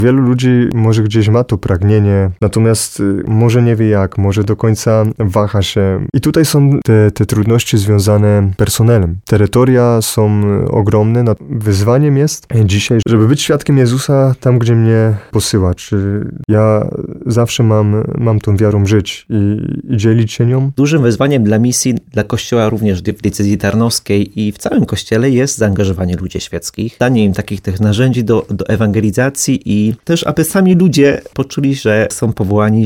Wielu ludzi może gdzieś ma to pragnienie, natomiast może nie wie jak, może do końca waha się. I tutaj są te trudności związane z personelem. Terytoria są ogromne. Wyzwaniem jest dzisiaj, żeby być świadkiem Jezusa tam, gdzie mnie posyła. Czy ja zawsze mam tą wiarą żyć i dzielić się nią? Dużym wyzwaniem dla misji, dla Kościoła również w diecezji tarnowskiej i w całym Kościele jest zaangażowanie ludzi świeckich, danie im takich tych narzędzi do ewangelizacji i też, aby sami ludzie poczuli, że są powołani,